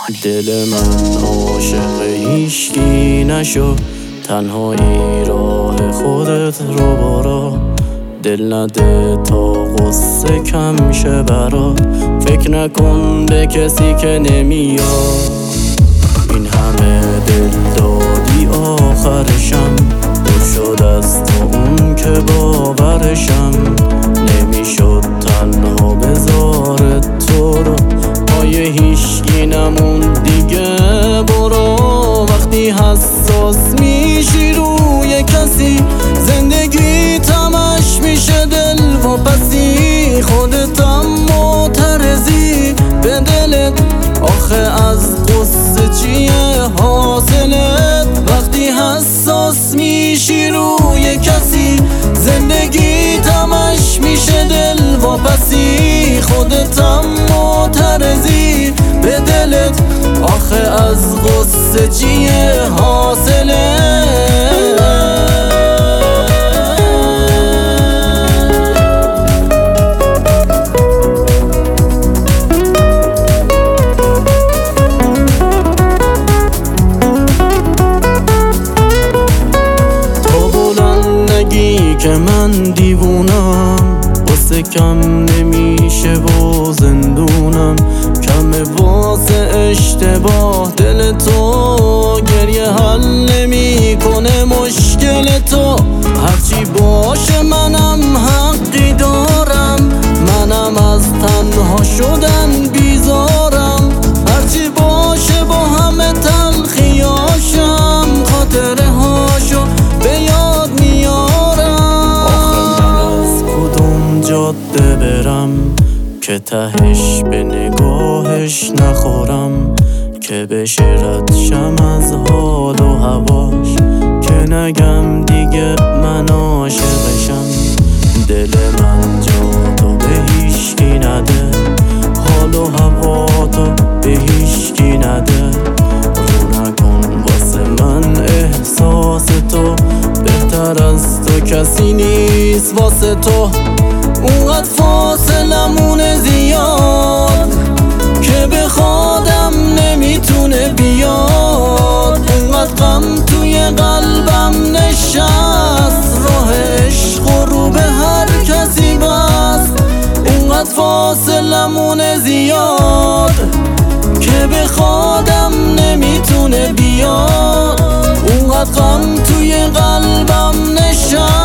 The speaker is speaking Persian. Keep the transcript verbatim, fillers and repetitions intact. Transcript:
دل من عاشق هیچکی نشو، تنهایی راه خودت رو برو. دل نده تا غصه کم شه برات، فکر نکن به کسی که نمیاد. این همه دل دادی آخرشم دور شد از تو اون که باورشم نمیشد تنها بذارت تو رو. پای هیچکی نمون دیگه برو. وقتی حساس میشی روی کسی زندگی تمش میشه دل واپسی. خودتم معترضی به دلت، آخه از قصه چیه حاصلت؟ وقتی حساس میشی روی کسی زندگی تمش میشه دل واپسی. خودتم معترضی به دلت، آخه از غصه چیه حاصلت؟ که من دیوونم واسه کم نمیشه و زندونم کمه واسه اشتباه دل تو. گریه حل نمی کنه مشکل تو. هرچی باشه منم حقی دارم، منم از تنها شدن بیزارم. هرچی باشه با همه تلخیاشم خاطره هاشو به یاد میارم. جاده برم که تهش به نگاهش نخورم، که بشه ردشم از حال و هواش، که نگم دیگه من عاشقشم. دل من جا تو به هیچکی نده، حال و هوا تو به هیچکی نده. رو نکن واسه من احساس تو، بهتر از تو کسی نیست واسه تو. اونقدر فاصلمونه زیاد که بخوادم نمیتونه بیاد. اونقدر غم توی قلبم نشست، راه عشق رو به هر کسی بست. اونقدر فاصلمونه زیاد که بخوادم نمیتونه بیاد. اونقدر غم توی قلبم نشست،